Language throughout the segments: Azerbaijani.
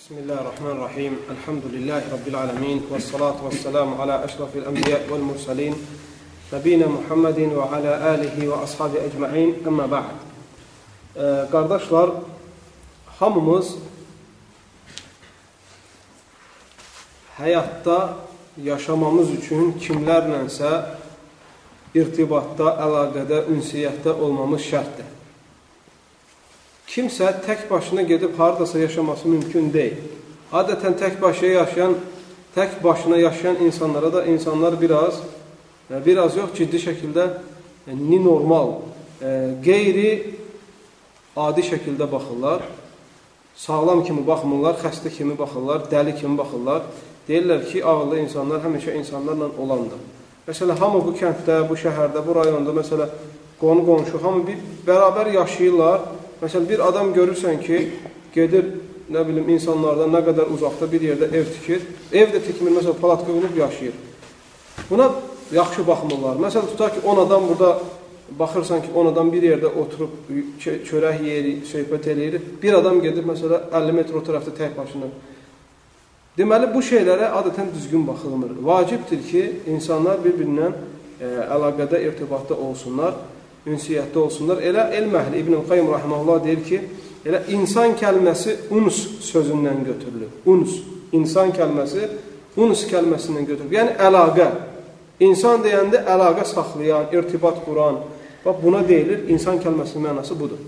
Bismillahirrahmanirrahim. Elhamdülillahi Rabbil alemin. Vessalatu vesselamu ala eşrafil enbiya vel mursalin. Nebina Muhammedin ve ala alihi ve ashabi ecma'in. Amma ba'd. Qardaşlar, hamımız həyatda yaşamamız üçün kimlərlənsə irtibatda, əlaqədə, ünsiyyətdə olmamız şərtdir. Kimsə tək başına gedib haradasa yaşaması mümkün deyil. Adətən tək başına yaşayan insanlara da insanlar biraz yox, ciddi şəkildə normal, qeyri-adi şəkildə baxırlar. Sağlam kimi baxmırlar, xəstə kimi baxırlar, dəli kimi baxırlar. Deyirlər ki, ağıllı insanlar həmişə insanlarla olandır. Məsələn, hamı bu kənddə, bu şəhərdə, bu rayonda, məsələn, qonşu, hamı bir bərabər yaşayırlar. Məsələn, bir adam görürsən ki, gedir, insanlardan nə qədər uzaqda bir yerdə ev tikir. Ev də tikmir, məsələn, palatka qılıb yaşayır. Buna yaxşı baxmırlar. Məsələn, tutar ki, 10 adam burada, baxırsan ki, 10 adam bir yerdə oturub, çörək yeyir, söhbət eləyir. Bir adam gedir, məsələn, 50 metr o tərəfdə tək başına. Deməli, bu şeylərə adətən düzgün baxılmır. Vacibdir ki, insanlar bir-birindən əlaqədə, irtibatda olsunlar, ünsiyyətdə olsunlar. Elə elm əhli İbn-i Qayyim rahimehullah deyir ki, elə insan kəlməsi uns sözündən götürülür. Uns, insan kəlməsi uns kəlməsindən götürülür. Yəni, əlaqə. İnsan deyəndə əlaqə saxlayan, irtibat quran. Bax, buna deyilir, insan kəlməsinin mənası budur.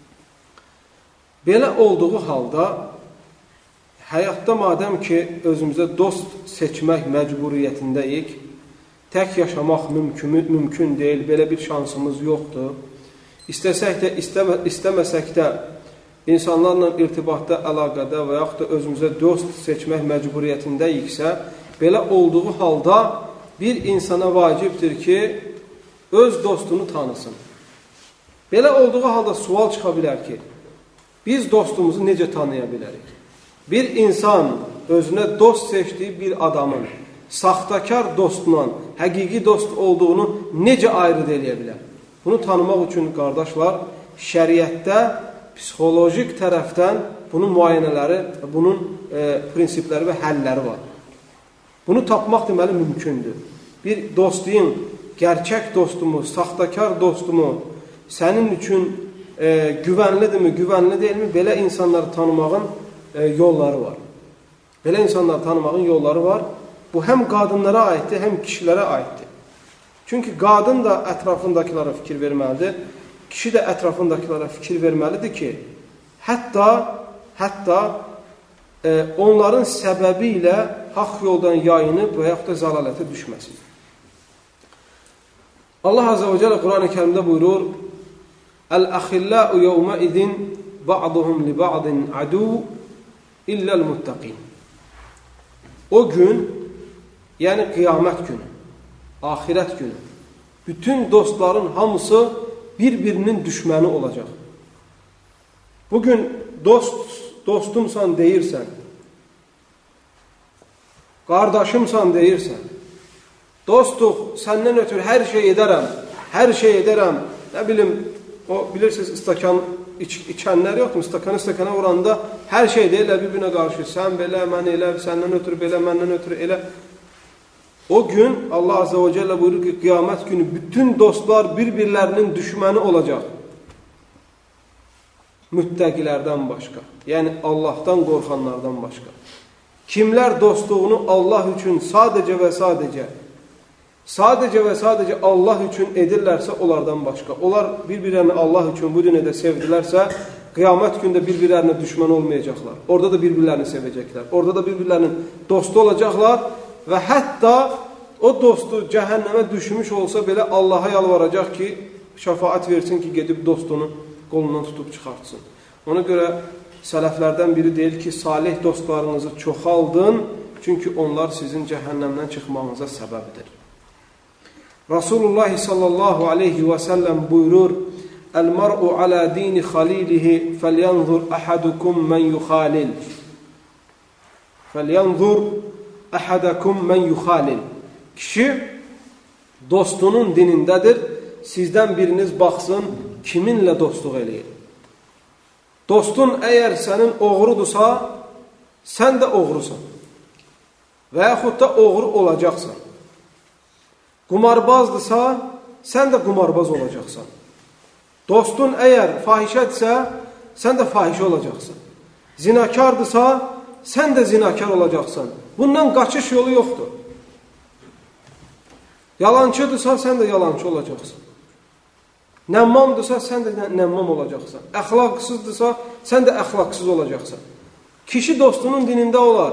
Belə olduğu halda, həyatda madəm ki, özümüzə dost seçmək məcburiyyətindəyik, tək yaşamaq mümkün deyil, belə bir şansımız yoxdur. İstəsək də, istəməsək də insanlarla irtibatda, əlaqədə və yaxud da özümüzə dost seçmək məcburiyyətindəyiksə, belə olduğu halda bir insana vacibdir ki, öz dostunu tanısın. Belə olduğu halda sual çıxa bilər ki, biz dostumuzu necə tanıya bilərik? Bir insan özünə dost seçdiyi bir adamın saxtakar dostla həqiqi dost olduğunu necə ayrı eləyə bilər? Bunu tanımaq üçün, qardaşlar, şəriətdə, psixolojik tərəfdən bunun müayinələri, bunun prinsipləri və həlləri var. Bunu tapmaq deməli mümkündür. Bir dostun, gerçək dostumu, saxtakar dostumu sənin üçün güvənlidirmi, güvənli deyilmi? Belə insanları tanımağın yolları var. Belə insanları tanımağın yolları var. Bu həm qadınlara aiddir, həm kişilərə aiddir. Çünki qadın da ətrafındakilara fikir verməlidir, kişi də ətrafındakilara fikir verməlidir ki, hətta onların səbəbi ilə haqq yoldan yayınıb və yaxud da zəlalətə düşməsin. Allah Azze ve Celle Quran-ı Kerim'de buyurur: "El-əxillə'u yevmə idin ba'duhum li ba'din adu illel muttaqin." O gün, yəni qiyamət günü, axirət günü, bütün dostların hamısı bir-birinin düşməni olacaq. Bugün dostumsan deyirsən, qardaşımsan deyirsən, dostuq, səndən ötürü hər şey edərəm, nə bilim, bilirsiniz, istakan içənlər yoxdur, stakana vuranda hər şey deyirlər bir-birinə qarşı, sən belə, mən elə, səndən ötürü belə, məndən ötürü elə. O gün Allah Azze ve Celle buyurur ki, qiyamət günü bütün dostlar bir-birlərinin düşməni olacaq. Müttəqilərdən başqa, yəni Allahdan qorxanlardan başqa. Kimlər dostluğunu Allah üçün sadəcə və sadəcə Allah üçün edirlərsə, onlardan başqa. Onlar bir-birlərini Allah üçün bu dünyada sevdilərsə, qiyamət gündə bir-birlərinə düşmən olmayacaqlar. Orada da bir-birlərini sevəcəklər. Orada da bir-birlərinin dostu olacaqlar və hətta o dostu cəhənnəmə düşmüş olsa belə Allaha yalvaracaq ki, şəfaət versin ki, gedib dostunu qolundan tutub çıxartsın. Ona görə sələflərdən biri deyir ki, salih dostlarınızı çoxaldın, çünki onlar sizin cəhənnəmdən çıxmağınıza səbəbdir. Rasulullah sallallahu aleyhi ve sellem buyurur: "El-mar'u ala dini khalilihi felyanzur ahadukum men yukhalil." Felyanzur ahadukum men yukhalil. Kişi dostunun dinindədir. Sizdən biriniz baxsın, kiminlə dostluq eləyir. Dostun əgər sənin oğrudursa, sən də oğrusan. Və yaxud da oğru olacaqsan. Qumarbazdırsa, sən də qumarbaz olacaqsan. Dostun əgər fahişədirsə, sən də fahişə olacaqsan. Zinakardırsa, sən də zinakar olacaqsan. Bundan qaçış yolu yoxdur. Yalancıdırsa, sən də yalancı olacaqsan. Nəmmamdırsa, sən də nəmmam olacaqsan. Əxlaqsızdırsa, sən də əxlaqsız olacaqsan. Kişi dostunun dinində olar.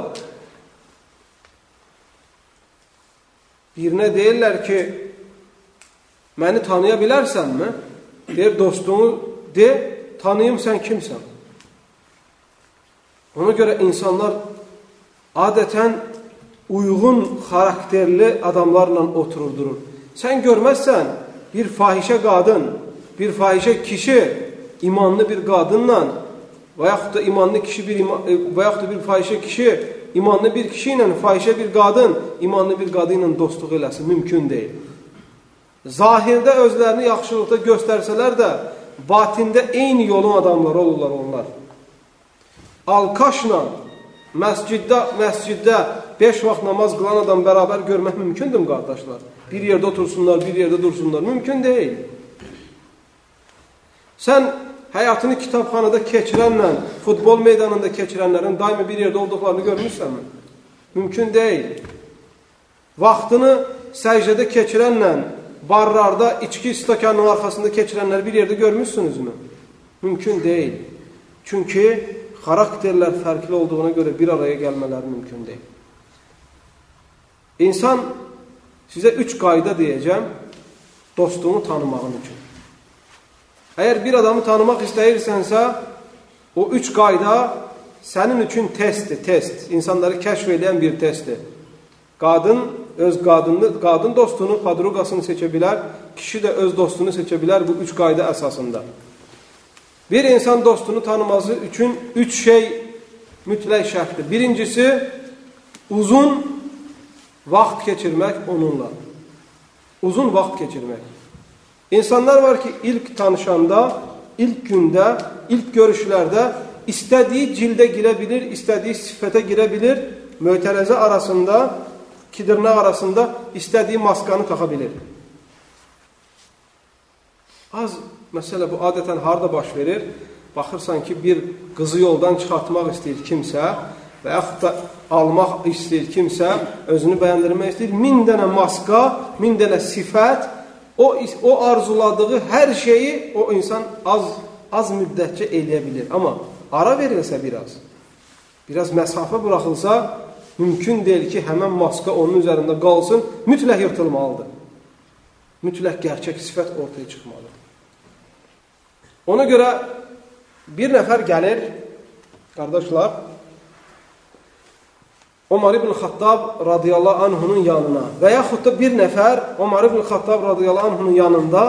Birinə deyirlər ki, məni tanıya bilərsənmi? Deyir, dostunu de, tanıyım sən kimsən? Ona görə insanlar adətən uyğun xarakterli adamlarla otururdurur. Sən görməzsən, bir fahişə qadın, bir fahişə kişi imanlı bir qadınla və yaxud da imanlı kişi və yaxud da bir fahişə kişi imanlı bir kişi ilə fahişə bir qadın imanlı bir qadın ilə dostluq eləsin mümkün deyil. Zahirdə özlərini yaxşılıqda göstərsələr də batində eyni yolun adamları olurlar onlar. Alkaşla məsciddə 5 vaxt namaz qılan adam bərabər görmək mümkündür qardaşlar. Bir yerdə otursunlar, bir yerdə dursunlar. Mümkün deyil. Sən həyatını kitabxanada keçirənlə, futbol meydanında keçirənlərin daimi bir yerdə olduqlarını görmüşsənmi? Mümkün deyil. Vaxtını səcdədə keçirənlə, barlarda içki stəkanının arxasında keçirənləri bir yerdə görmüşsünüzmü? Mümkün deyil. Çünki xarakterlər fərqli olduğuna görə bir araya gəlmələri mümkün deyil. İnsan, sizə 3 qayda deyəcəm, dostunu tanımağın üçün. Əgər bir adamı tanımaq istəyirsənsə, o 3 qayda sənin üçün testdir, test. İnsanları kəşf edən bir testdir. Qadın qadın dostunu, padruqasını seçə bilər, kişi də öz dostunu seçə bilər bu 3 qayda əsasında. Bir insan dostunu tanıması üçün 3 şey mütləq şərtdir. Birincisi, uzun vaxt keçirmək onunla. Uzun vaxt keçirmək. İnsanlar var ki, ilk tanışanda, ilk gündə, ilk görüşlərdə istədiyi cildə girə bilir, istədiyi sifətə girə bilir, mötərəzə arasında, kidirnə arasında istədiyi maskanı taxa bilir. Az məsələ bu adətən harda baş verir? Baxırsan ki, bir qızı yoldan çıxartmaq istəyir kimsə və yaxud da almaq istəyir kimsə, özünü bəyəndirmək istəyir. 1000 dənə maska, 1000 dənə sifət, o arzuladığı hər şeyi o insan az müddətcə eləyə bilir. Amma ara verilsə biraz məsafə buraxılsa, mümkün deyil ki, həmən maska onun üzərində qalsın, mütləq yırtılmalıdır. Mütləq gerçək sifət ortaya çıxmalıdır. Ona görə bir nəfər gəlir, qardaşlar, Omar ibn Xattab radiyallahu anhunun yanına və yaxud da bir nəfər Omar ibn Xattab radiyallahu anhunun yanında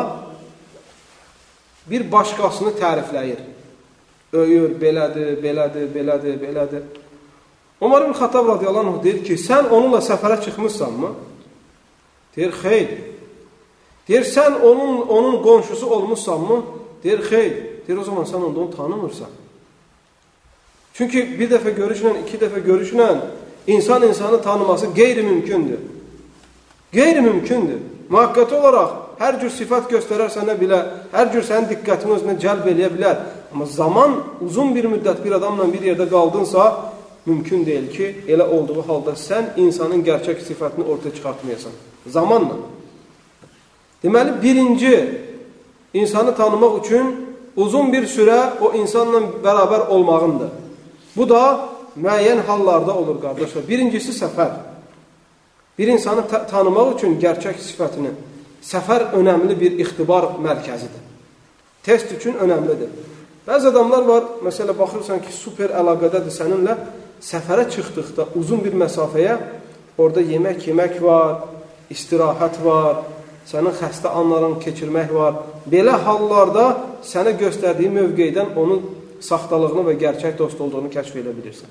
bir başqasını tərifləyir. Öyür, belədir. Omar ibn Xattab radiyallahu anh deyir ki, sən onunla səfərə çıxmışsanmı? Deyir, xeyr. Deyir, sən onun qonşusu olmuşsanmı? Deyir, xeyr. Deyir, o zaman sən onu tanımırsan. Çünki bir dəfə görüşlə, 2 dəfə görüşlə İnsan insanı tanıması qeyri-mümkündür. Qeyri-mümkündür. Mühaqqəti olaraq hər cür sifət göstərər sənə bilə, hər cür sənin diqqətini özünə cəlb eləyə bilər. Amma zaman uzun bir müddət bir adamla bir yerdə qaldınsa, mümkün deyil ki, elə olduğu halda sən insanın gerçək sifətini ortaya çıxartmayasan. Zamanla. Deməli, birinci insanı tanımaq üçün uzun bir sürə o insanla bərabər olmağındır. Bu da müəyyən hallarda olur, qardaşlar. Birincisi, səfər. Bir insanı tanımaq üçün gerçək sifətini, səfər önəmli bir ixtibar mərkəzidir. Test üçün önəmlidir. Bəzi adamlar var, məsələ baxırsan ki, super əlaqədədir səninlə, səfərə çıxdıqda uzun bir məsafəyə, orada yemək var, istirahət var, sənin xəstə anlarını keçirmək var. Belə hallarda sənə göstərdiyi mövqeydən onun saxtalığını və gerçək dost olduğunu kəşf edə bilirsən.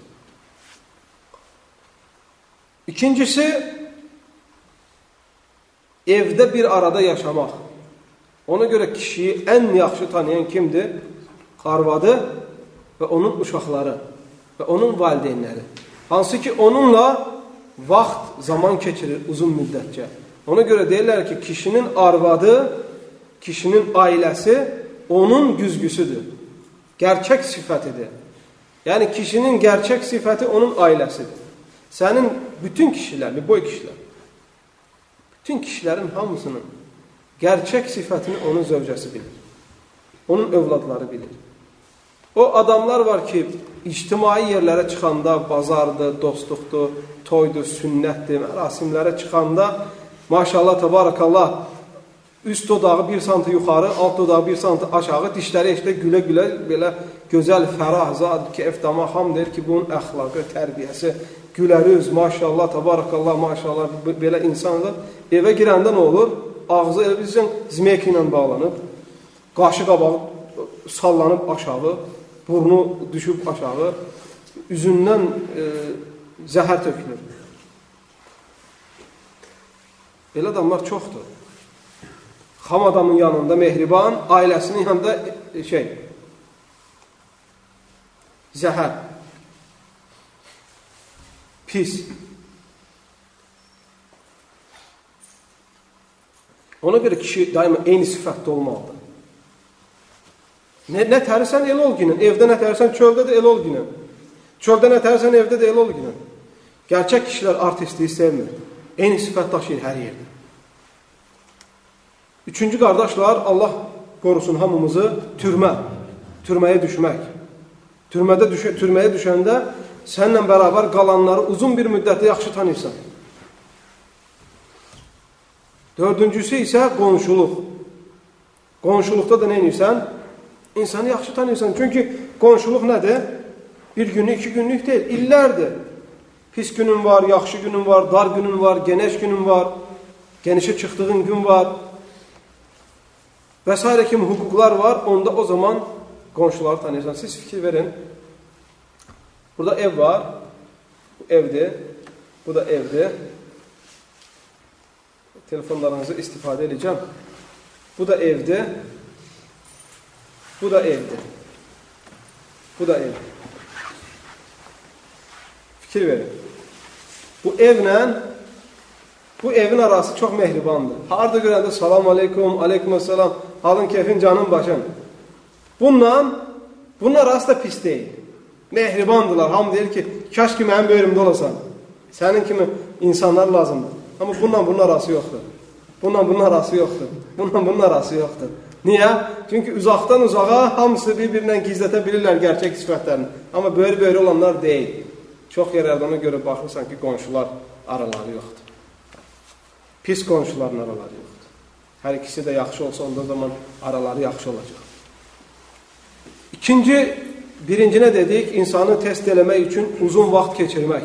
İkincisi, evdə bir arada yaşamaq. Ona görə kişiyi ən yaxşı tanıyan kimdir? Arvadı və onun uşaqları və onun valideynləri. Hansı ki onunla vaxt, zaman keçirir uzun müddətcə. Ona görə deyirlər ki, kişinin arvadı, kişinin ailəsi onun güzgüsüdür. Gerçək sifətidir. Yəni, kişinin gerçək sifəti onun ailəsidir. Sənin bütün kişilər, boy kişilər, bütün kişilərin hamısının gerçək sifətini onun zövcəsi bilir. Onun övladları bilir. O adamlar var ki, ictimai yerlərə çıxanda, bazardır, dostluqdur, toydur, sünnətdir, mərasimlərə çıxanda, maşallah, tabarakallah, üst dodağı 1 santı yuxarı, alt dodağı 1 santı aşağı, dişləri işte gülə-gülə, belə gözəl, fərah, zad, keyf, damağam deyir ki, bunun əxlaqı, tərbiyəsi, gülərüz, maşallah, tabarakallah, maşallah, belə insandır. Evə girəndə nə olur? Ağzı elə bilirsən, zmeyk ilə bağlanıb, qaşı qabağı sallanıb aşağı, burnu düşüb aşağı, üzündən zəhər tökülür. Belə adamlar çoxdur. Xam adamın yanında mehriban, ailəsinin yanında zəhər, pis. Ona görə kişi daima eyni sifətdə olmalıdır. Nə tərsən elə ol günün. Evdə nə tərsən çöldə də elə ol günün. Çöldə nə tərsən evdə də elə ol günün. Gerçək kişilər artistliyi sevmir. Eyni sifət daşıyır hər yerdə. Üçüncü qardaşlar, Allah qorusun hamımızı türməyə düşmək. Türməyə düşəndə səninlə bərabər qalanları uzun bir müddətdə yaxşı tanıyırsan. Dördüncüsü isə qonşuluq. Qonşuluqda da nə edirsən? İnsanı yaxşı tanıyırsan. Çünki qonşuluq nədir? Bir günlük, 2 günlük deyil, illərdir. Pis günün var, yaxşı günün var, dar günün var, geniş günün var, genişə çıxdığın gün var. Və s. kimi hüquqlar var. Onda o zaman qonşuları tanıyırsan. Siz fikir verin. Burada ev var. Bu evdir. Bu da evdir. Telefonlarınızı istifadə edəcəm. Bu da evdir. Bu da evdir. Bu da evdir. Fikir verin. Bu evin arası çox mehribandır. Harada görəndə salam aleykum, aleykumussalam, halın keyfin, canın başın. Bunun arası da pis deyil. Mehribandılar. Hamı deyir ki, kaş ki mənim böyrümdə olasan. Sənin kimi insanlar lazımdır. Amma bunun arası yoxdur. Bunun arası yoxdur. Bunun arası yoxdur. Niyə? Çünki uzaqdan uzağa hamısı bir-birindən gizlətə bilirlər gerçək sifətlərini. Amma böyrü olanlar deyil. Çox yerlərdə ona görə baxırsan ki, qonşular araları yoxdur. Pis qonşuların araları yoxdur. Hər ikisi də yaxşı olsa, onda zaman araları yaxşı olacaq. Birinci nə dedik? İnsanı test eləmək üçün uzun vaxt keçirmək.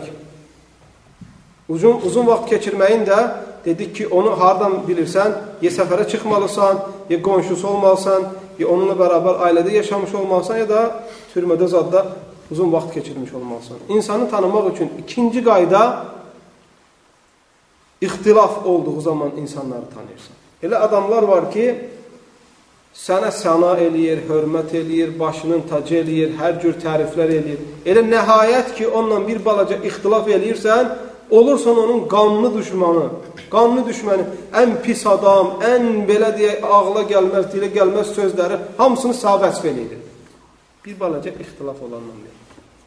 Uzun vaxt keçirməyin də dedik ki, onu hardan bilirsən? Ya səfərə çıxmalısan, ya qonşusu olmalısan, ya onunla bərabər ailədə yaşamış olmalısan, ya da türmədə zadda uzun vaxt keçirmiş olmalısan. İnsanı tanımaq üçün ikinci qayda ixtilaf olduğu zaman insanları tanıyırsan. Elə adamlar var ki, sənə səna eləyir, hörmət eləyir, başının tacı eləyir, hər cür təriflər eləyir. Elə nəhayət ki, onunla bir balaca ixtilaf eləyirsən, olursan onun qanlı düşməni, ən pis adam, ən belə deyək, ağla gəlməz, dilə gəlməz sözləri, hamısını sağ vəsf eləyir. Bir balaca ixtilaf olandan beri.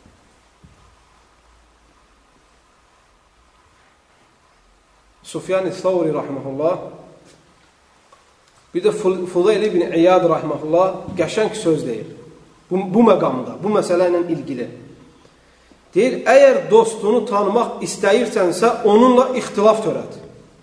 Sufyan-ı Thawri rahimehullah, bir də Fudayl ibn İyad rahimehullah qəşəng söz deyir. Bu məqamda, bu məsələ ilə ilgili. Deyir, əgər dostunu tanımaq istəyirsənsə, onunla ixtilaf törət.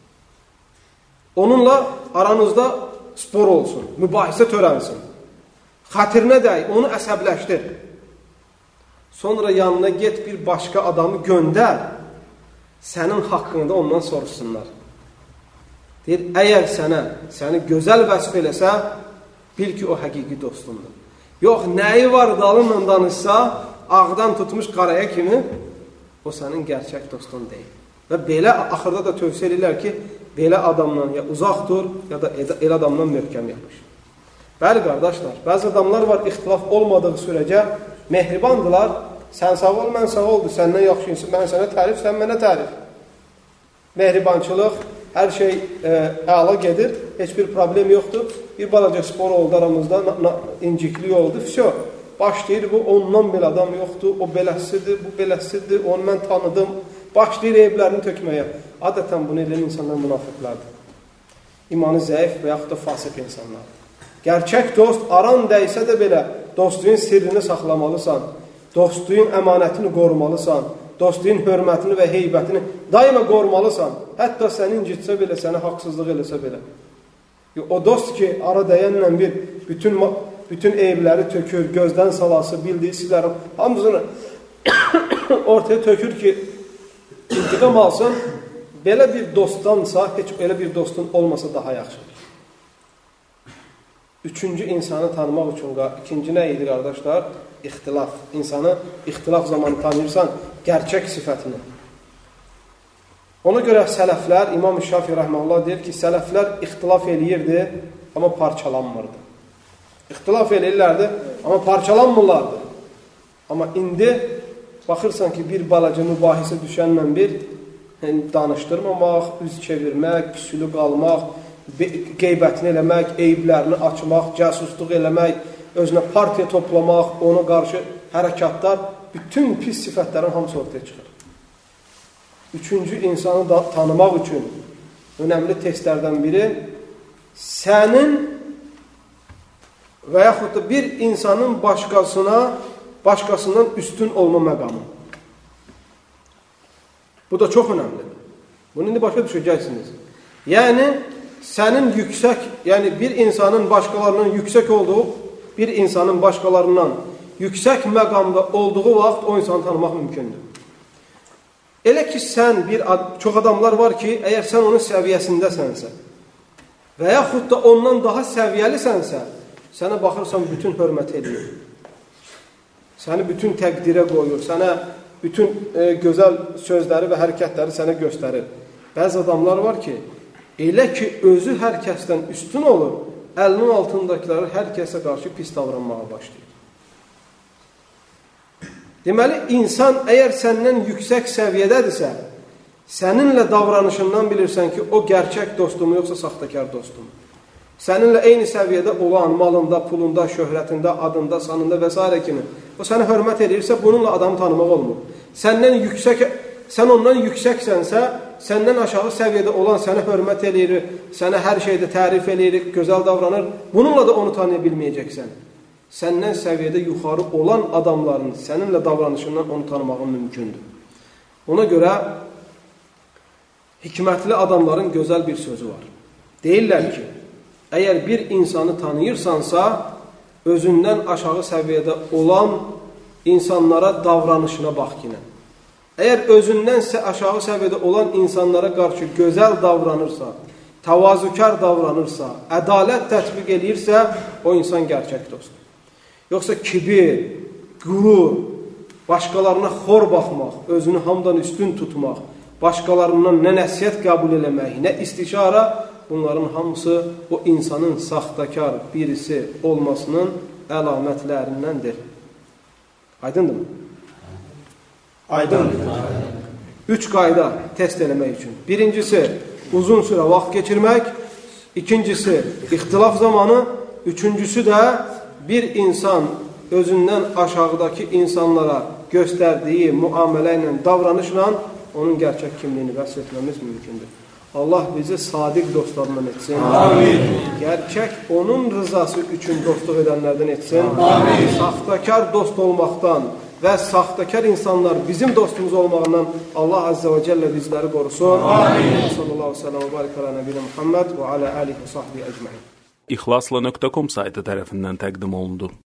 Onunla aranızda spor olsun, mübahisə törənsin. Xatirinə dəy, onu əsəbləşdir. Sonra yanına get bir başqa adamı göndər, sənin haqqında ondan soruşsunlar. Deyir, əgər səni gözəl vəsf eləsə, bil ki, o həqiqi dostundur. Yox, nəyi var dalınla danışsa, ağdan tutmuş qaraya kimi, o sənin gerçək dostun deyil. Və belə axırda da tövsiyə edirlər ki, belə adamdan ya uzaq dur, ya da elə adamdan möhkəm yapış. Bəli, qardaşlar, bəzi adamlar var, ixtilaf olmadığı sürəcə mehribandılar, sən sağ ol, mən sağ oldu, səndən yaxşı insan, mən sənə tərif, sən mənə tərif. Mehribançılıq, hər şey əla gedir, heç bir problem yoxdur. Bir balaca spor oldu aramızda, inciklik oldu, vəsə. Başlayır, bu ondan belə adam yoxdur, o beləsidir, bu beləsidir, onu mən tanıdım. Başlayır evlərini tökməyə. Adətən bunu edən insanlar münafiqlərdir. İmanı zəif və yaxud da fasıq insanlar. Gerçək dost aran dəysə də belə dostluğun sirrini saxlamalısan, dostluğun əmanətini qorumalısan, dostluğun hörmətini və heybətini daima qorumalısan. Hətta səni incitsə belə, səni haqsızlıq eləsə belə. O dost ki, ara dəyənlə bir bütün eybləri tökür, gözdən salası, bildiyi sizlərin hamısını ortaya tökür ki, intiqam alsın. Belə bir dostdansa, heç elə bir dostun olmasa daha yaxşıdır. Üçüncü insanı tanımaq üçün, ikinci nə idi qardaşlar? İxtilaf. İnsanı ixtilaf zamanı tanıyırsan, gerçək sifətini. Ona görə sələflər, İmam Şafi rəhməhullah deyir ki, sələflər ixtilaf eləyirdi, amma parçalanmırdı. İxtilaf eləyirlərdi, amma parçalanmırlardı. Amma indi baxırsan ki, bir balaca mübahisə düşənlə bir danışdırmamaq, üz çevirmək, küsülü qalmaq, qeybətini eləmək, eyblərini açmaq, cəsusluq eləmək, özünə partiya toplamaq, ona qarşı hərəkatlar, bütün pis sifətlərin hamısı ortaya çıxır. Üçüncü insanı da tanımaq üçün önəmli testlərdən biri sənin və yaxud da bir insanın başqasından üstün olma məqamı. Bu da çox önəmlidir. Bunu indi başa düşəcəksiniz. Yəni, sənin bir insanın başqalarından yüksək olduğu, bir insanın başqalarından yüksək məqamda olduğu vaxt o insanı tanımaq mümkündür. Elə ki, çox adamlar var ki, əgər sən onun səviyyəsindəsənsə və yaxud da ondan daha səviyyəlisənsə, sənə baxırsan, bütün hörmət edir. Səni bütün təqdirə qoyur, sənə bütün gözəl sözləri və hərəkətləri sənə göstərir. Bəzi adamlar var ki, elə ki, özü hər kəsdən üstün olur, əlinin altındakiləri hər kəsə qarşı pis davranmağa başlayır. Deməli, insan əgər səndən yüksək səviyyədədirsə, səninlə davranışından bilirsən ki, o gerçək dostumu yoxsa saxtakar dostumu. Səninlə eyni səviyyədə olan malında, pulunda, şöhrətində, adında, sanında və s. kimi o sənə hörmət edirsə, bununla adamı tanımaq olmur. Sən ondan yüksəksənsə, səndən aşağı səviyyədə olan sənə hörmət edir, sənə hər şeydə tərif edir, gözəl davranır. Bununla da onu tanıya bilməyəcəksən. Səndən səviyyədə yuxarı olan adamların səninlə davranışından onu tanımağın mümkündür. Ona görə hikmətli adamların gözəl bir sözü var. Deyirlər ki, əgər bir insanı tanıyırsansa, özündən aşağı səviyyədə olan insanlara davranışına bax yine. Əgər özündənsə aşağı səviyyədə olan insanlara qarşı gözəl davranırsa, təvazükar davranırsa, ədalət tətbiq edirsə, o insan gerçək dostdur. Yoxsa kibir, qürur, başqalarına xor baxmaq, özünü hamdan üstün tutmaq, başqalarından nə nəsiyyət qəbul eləmək, nə istişara, bunların hamısı o insanın saxtakar birisi olmasının əlamətlərindəndir. Aydındır mı? Aydındır. 3 qayda test eləmək üçün. Birincisi, uzun sürə vaxt keçirmək. İkincisi, ixtilaf zamanı. Üçüncüsü də bir insan özündən aşağıdakı insanlara göstərdiyi müamilə ilə, davranışla onun gerçək kimliyini vəsf etməmiz mümkündür. Allah bizi sadiq dostlarından etsin. Amin. Gerçək onun rızası üçün dostluq edənlərdən etsin. Amin. Saxtakar dost olmaqdan və saxtakar insanlar bizim dostumuz olmağından Allah Azze ve Celle bizləri qorusun. Amin. Sallallahu aleyhi ve sellem ve barik ala nebine Muhammed ve ala alihi ve sahbihi ecmaîn. İxlasla.com saytı tərəfindən təqdim olundu.